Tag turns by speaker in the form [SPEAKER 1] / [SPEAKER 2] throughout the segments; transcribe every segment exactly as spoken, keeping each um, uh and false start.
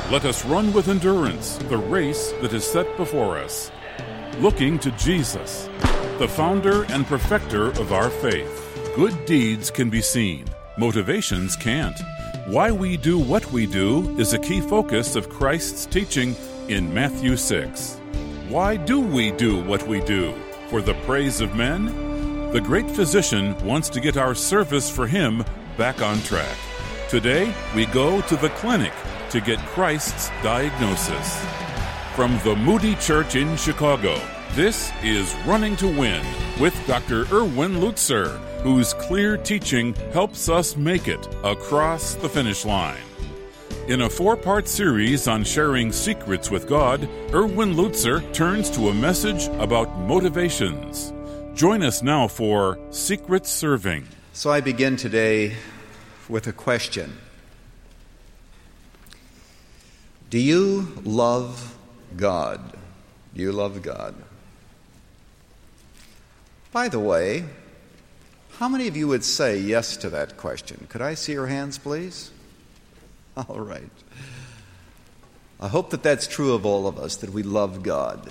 [SPEAKER 1] Let us run with endurance the race that is set before us, looking to Jesus, the founder and perfecter of our faith. Good deeds can be seen, motivations can't. Why we do what we do is a key focus of Christ's teaching in Matthew six. Why do we do what we do? For the praise of men? The great physician wants to get our service for him back on track. Today, we go to the clinic to get Christ's diagnosis. From the Moody Church in Chicago, this is Running to Win with Doctor Erwin Lutzer, whose clear teaching helps us make it across the finish line. In a four-part series on sharing secrets with God, Erwin Lutzer turns to a message about motivations. Join us now for Secret Serving.
[SPEAKER 2] So I begin today with a question. Do you love God? Do you love God? By the way, how many of you would say yes to that question? Could I see your hands, please? All right. I hope that that's true of all of us, that we love God.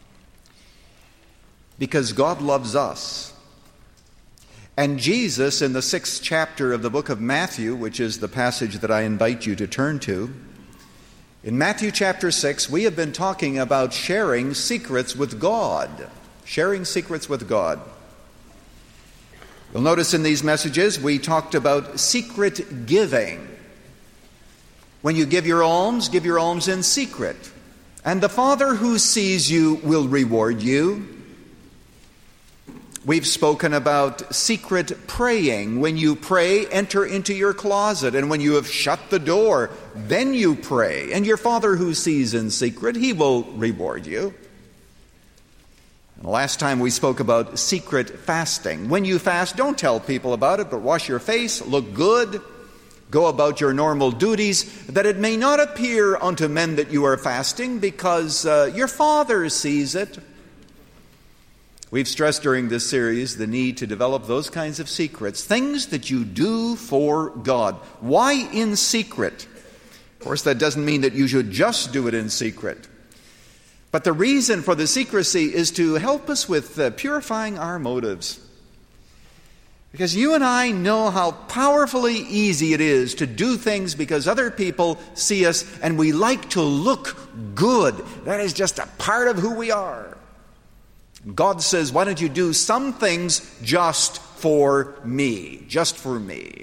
[SPEAKER 2] Because God loves us. And Jesus, in the sixth chapter of the book of Matthew, which is the passage that I invite you to turn to, in Matthew chapter six, we have been talking about sharing secrets with God. Sharing secrets with God. You'll notice in these messages we talked about secret giving. When you give your alms, give your alms in secret. And the Father who sees you will reward you. We've spoken about secret praying. When you pray, enter into your closet. And when you have shut the door, then you pray. And your Father who sees in secret, He will reward you. And the last time we spoke about secret fasting. When you fast, don't tell people about it, but wash your face, look good, go about your normal duties, that it may not appear unto men that you are fasting, because uh, your Father sees it. We've stressed during this series the need to develop those kinds of secrets, things that you do for God. Why in secret? Of course, that doesn't mean that you should just do it in secret. But the reason for the secrecy is to help us with uh, purifying our motives. Because you and I know how powerfully easy it is to do things because other people see us and we like to look good. That is just a part of who we are. God says, why don't you do some things just for me, just for me.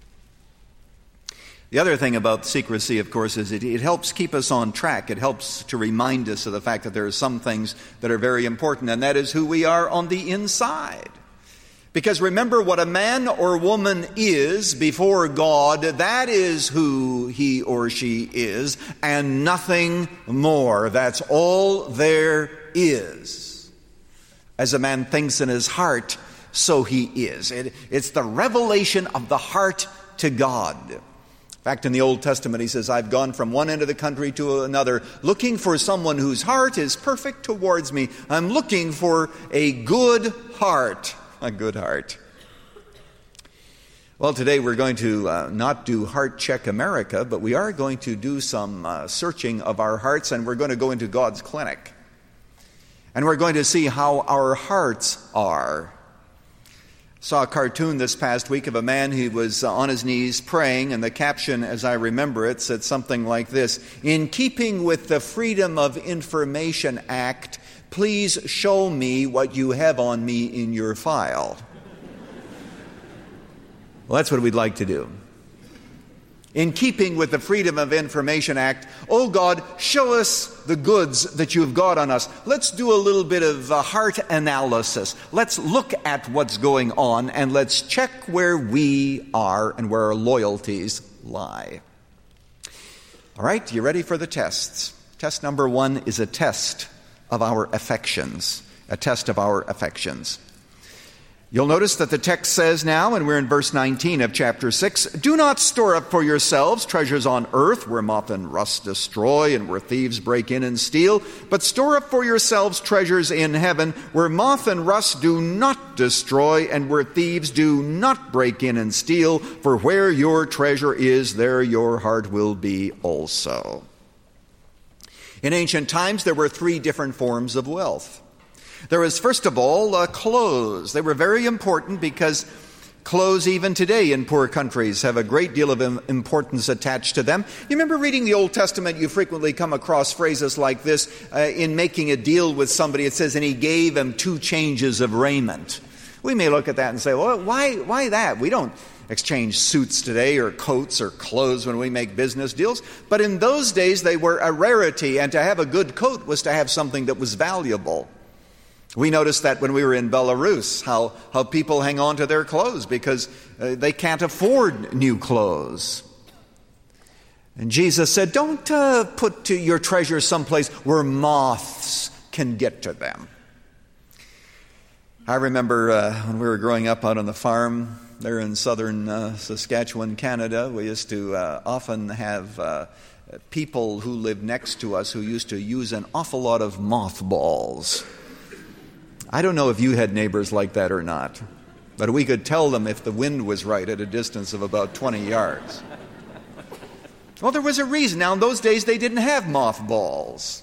[SPEAKER 2] The other thing about secrecy, of course, is it, it helps keep us on track. It helps to remind us of the fact that there are some things that are very important, and that is who we are on the inside. Because remember, what a man or woman is before God, that is who he or she is, and nothing more. That's all there is. As a man thinks in his heart, so he is. It, it's the revelation of the heart to God. In fact, in the Old Testament, he says, I've gone from one end of the country to another, looking for someone whose heart is perfect towards me. I'm looking for a good heart. A good heart. Well, today we're going to uh, not do Heart Check America, but we are going to do some uh, searching of our hearts, and we're going to go into God's clinic. And we're going to see how our hearts are. Saw a cartoon this past week of a man who was on his knees praying, and the caption, as I remember it, said something like this: in keeping with the Freedom of Information Act, please show me what you have on me in your file. Well, that's what we'd like to do. In keeping with the Freedom of Information Act, oh God, show us the goods that you've got on us. Let's do a little bit of uh, heart analysis. Let's look at what's going on and let's check where we are and where our loyalties lie. All right, you ready for the tests? Test number one is a test of our affections. A test of our affections. You'll notice that the text says now, and we're in verse nineteen of chapter six, do not store up for yourselves treasures on earth where moth and rust destroy and where thieves break in and steal, but store up for yourselves treasures in heaven where moth and rust do not destroy and where thieves do not break in and steal, for where your treasure is, there your heart will be also. In ancient times, there were three different forms of wealth. There was, first of all, uh, clothes. They were very important because clothes, even today in poor countries, have a great deal of importance attached to them. You remember reading the Old Testament, you frequently come across phrases like this. Uh, in making a deal with somebody, it says, and he gave him two changes of raiment. We may look at that and say, well, why, why that? We don't exchange suits today or coats or clothes when we make business deals. But in those days, they were a rarity, and to have a good coat was to have something that was valuable. We noticed that when we were in Belarus, how, how people hang on to their clothes because uh, they can't afford new clothes. And Jesus said, don't uh, put to your treasures someplace where moths can get to them. I remember uh, when we were growing up out on the farm there in southern uh, Saskatchewan, Canada, we used to uh, often have uh, people who lived next to us who used to use an awful lot of mothballs. I don't know if you had neighbors like that or not, but we could tell them if the wind was right at a distance of about twenty yards. Well, there was a reason. Now, in those days, they didn't have mothballs.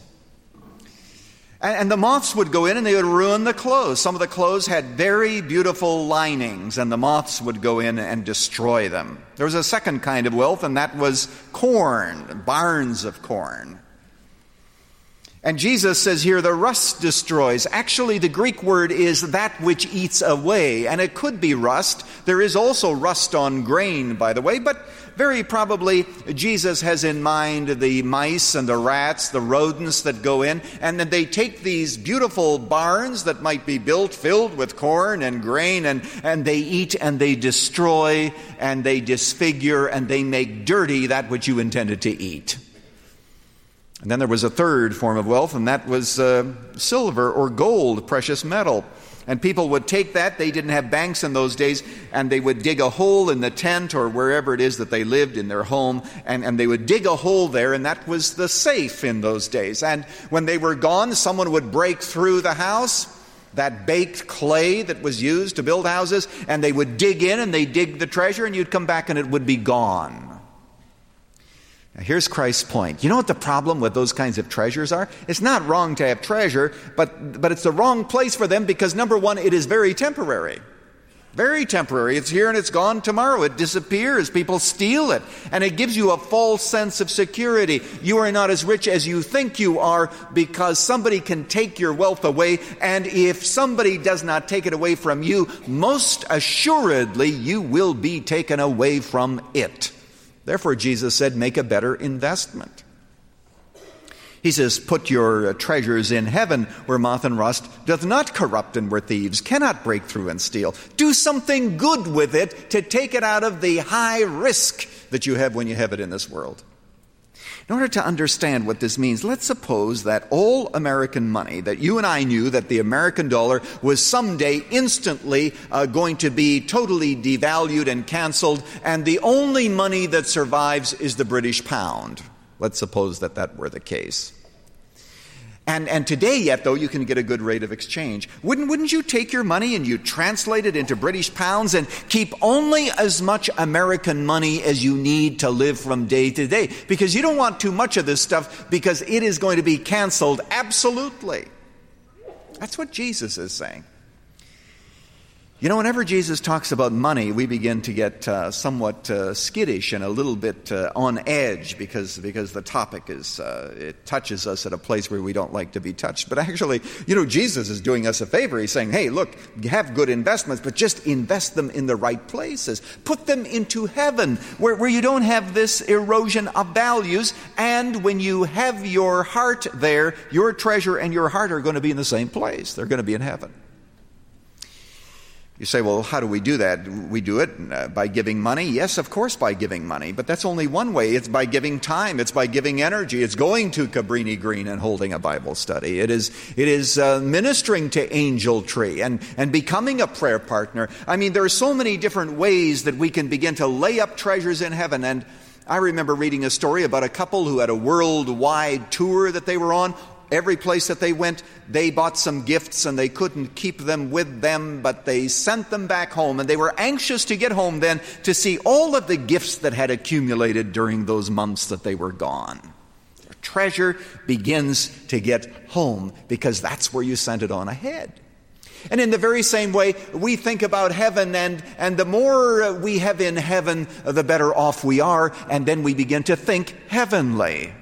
[SPEAKER 2] And, and the moths would go in and they would ruin the clothes. Some of the clothes had very beautiful linings, and the moths would go in and destroy them. There was a second kind of wealth, and that was corn, barns of corn. And Jesus says here, the rust destroys. Actually, the Greek word is that which eats away, and it could be rust. There is also rust on grain, by the way, but very probably Jesus has in mind the mice and the rats, the rodents that go in, and then they take these beautiful barns that might be built filled with corn and grain, and, and they eat and they destroy and they disfigure and they make dirty that which you intended to eat. And then there was a third form of wealth, and that was uh, silver or gold, precious metal. And people would take that. They didn't have banks in those days, and they would dig a hole in the tent or wherever it is that they lived in their home, and, and they would dig a hole there, and that was the safe in those days. And when they were gone, someone would break through the house, that baked clay that was used to build houses, and they would dig in and they'd dig the treasure, and you'd come back and it would be gone. Now, here's Christ's point. You know what the problem with those kinds of treasures are? It's not wrong to have treasure, but, but it's the wrong place for them because, number one, it is very temporary. Very temporary. It's here and it's gone tomorrow. It disappears. People steal it. And it gives you a false sense of security. You are not as rich as you think you are because somebody can take your wealth away. And if somebody does not take it away from you, most assuredly you will be taken away from it. Therefore, Jesus said, make a better investment. He says, put your treasures in heaven where moth and rust doth not corrupt and where thieves cannot break through and steal. Do something good with it to take it out of the high risk that you have when you have it in this world. In order to understand what this means, let's suppose that all American money, that you and I knew that the American dollar was someday instantly uh, going to be totally devalued and canceled, and the only money that survives is the British pound. Let's suppose that that were the case. And, and today yet, though, you can get a good rate of exchange. Wouldn't, wouldn't you take your money and you translate it into British pounds and keep only as much American money as you need to live from day to day? Because you don't want too much of this stuff because it is going to be canceled absolutely. That's what Jesus is saying. You know, whenever Jesus talks about money, we begin to get uh, somewhat uh, skittish and a little bit uh, on edge because because the topic is uh, it touches us at a place where we don't like to be touched. But actually, you know, Jesus is doing us a favor. He's saying, hey, look, have good investments, but just invest them in the right places. Put them into heaven where, where you don't have this erosion of values. And when you have your heart there, your treasure and your heart are going to be in the same place. They're going to be in heaven. You say, well, how do we do that? We do it uh, by giving money? Yes, of course, by giving money. But that's only one way. It's by giving time. It's by giving energy. It's going to Cabrini Green and holding a Bible study. It is it is uh, ministering to Angel Tree and, and becoming a prayer partner. I mean, there are so many different ways that we can begin to lay up treasures in heaven. And I remember reading a story about a couple who had a worldwide tour that they were on. Every place that they went, they bought some gifts and they couldn't keep them with them, but they sent them back home. And they were anxious to get home then to see all of the gifts that had accumulated during those months that they were gone. Their Treasure begins to get home because that's where you sent it on ahead. And in the very same way, we think about heaven, and, and the more we have in heaven, the better off we are, and then we begin to think heavenly.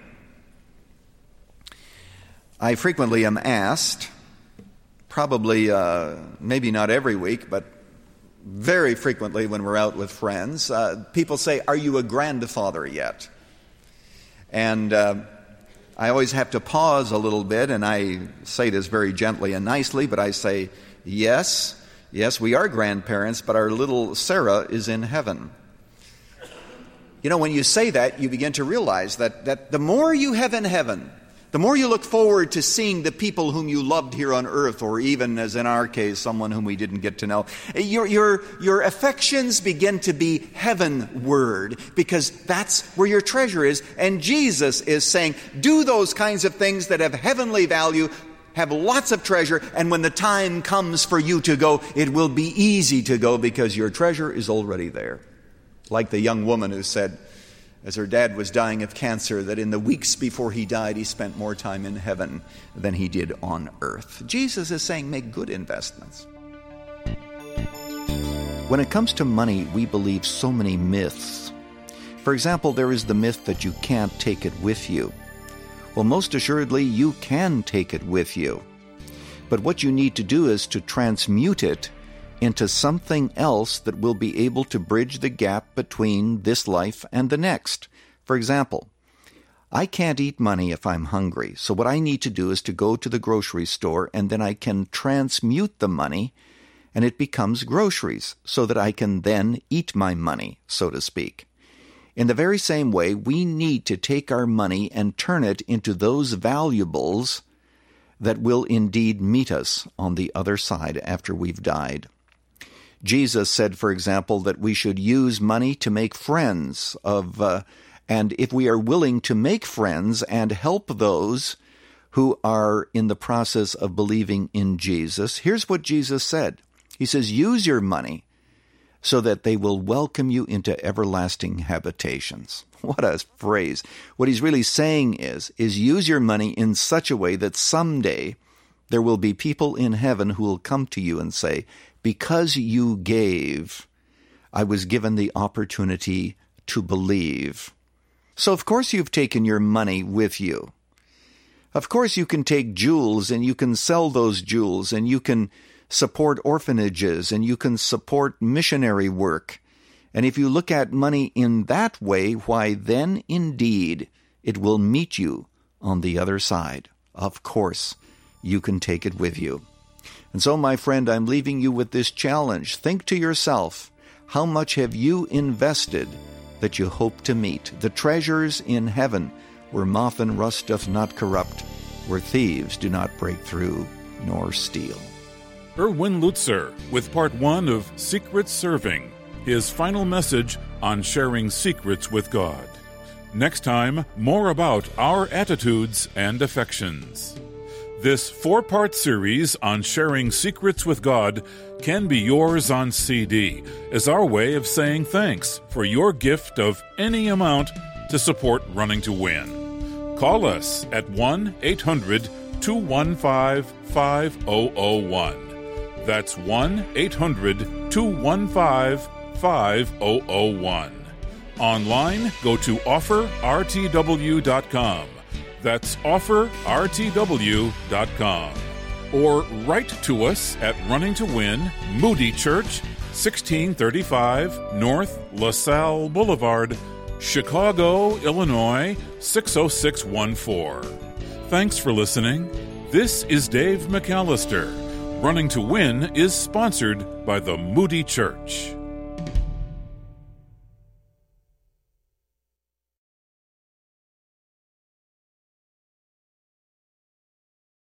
[SPEAKER 2] I frequently am asked, probably uh, maybe not every week, but very frequently when we're out with friends, uh, people say, "Are you a grandfather yet?" And uh, I always have to pause a little bit, and I say this very gently and nicely, but I say, yes, yes, we are grandparents, but our little Sarah is in heaven. You know, when you say that, you begin to realize that, that the more you have in heaven, the more you look forward to seeing the people whom you loved here on earth, or even, as in our case, someone whom we didn't get to know, your, your, your affections begin to be heavenward, because that's where your treasure is. And Jesus is saying, do those kinds of things that have heavenly value, have lots of treasure, and when the time comes for you to go, it will be easy to go because your treasure is already there. Like the young woman who said, as her dad was dying of cancer, that in the weeks before he died, he spent more time in heaven than he did on earth. Jesus is saying, make good investments. When it comes to money, we believe so many myths. For example, there is the myth that you can't take it with you. Well, most assuredly, you can take it with you. But what you need to do is to transmute it into something else that will be able to bridge the gap between this life and the next. For example, I can't eat money if I'm hungry, so what I need to do is to go to the grocery store, and then I can transmute the money, and it becomes groceries, so that I can then eat my money, so to speak. In the very same way, we need to take our money and turn it into those valuables that will indeed meet us on the other side after we've died. Jesus said, for example, that we should use money to make friends of, uh, and if we are willing to make friends and help those who are in the process of believing in Jesus, here's what Jesus said. He says, use your money so that they will welcome you into everlasting habitations. What a phrase. What he's really saying is, is use your money in such a way that someday there will be people in heaven who will come to you and say, because you gave, I was given the opportunity to believe. So of course you've taken your money with you. Of course you can take jewels and you can sell those jewels and you can support orphanages and you can support missionary work. And if you look at money in that way, why then indeed it will meet you on the other side. Of course you can take it with you. And so, my friend, I'm leaving you with this challenge. Think to yourself, how much have you invested that you hope to meet? The treasures in heaven, where moth and rust doth not corrupt, where thieves do not break through nor steal.
[SPEAKER 1] Erwin Lutzer with part one of Secret Serving, his final message on sharing secrets with God. Next time, more about our attitudes and affections. This four-part series on sharing secrets with God can be yours on C D as our way of saying thanks for your gift of any amount to support Running to Win. Call us at one eight hundred two one five five zero zero one. That's one eight hundred two one five five zero zero one. Online, go to offer r t w dot com. That's offer r t w dot com. Or write to us at Running to Win, Moody Church, sixteen thirty-five North LaSalle Boulevard, Chicago, Illinois, six oh six one four. Thanks for listening. This is Dave McAllister. Running to Win is sponsored by the Moody Church.